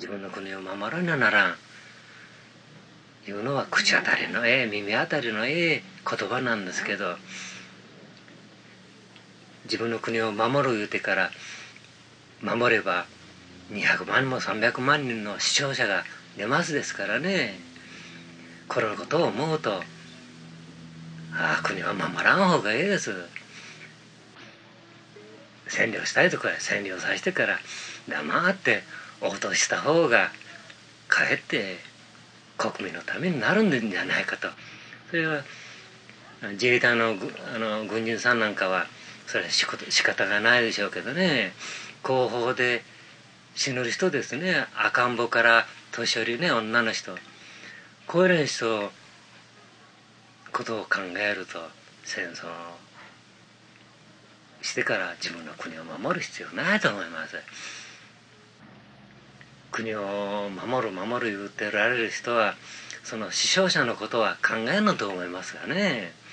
自分の国を守らなならんいうのは口当たりの耳当たりの言葉なんですけど、自分の国を守る言うてから守れば200万も300万人の視聴者が出ますですからね。このことを思うと国は守らん方がいいです。占領したいところは占領させてから黙って応答した方がかえって国民のためになるんじゃないかと。それは自衛隊の軍人さんなんかはそれは仕方がないでしょうけどね、後方で死ぬ人ですね、赤ん坊から年寄りね、女の人、こういう人ことを考えると、戦争してから自分の国を守る必要ないと思います。国を守る言ってられる人はその死傷者のことは考えんのと思いますがね。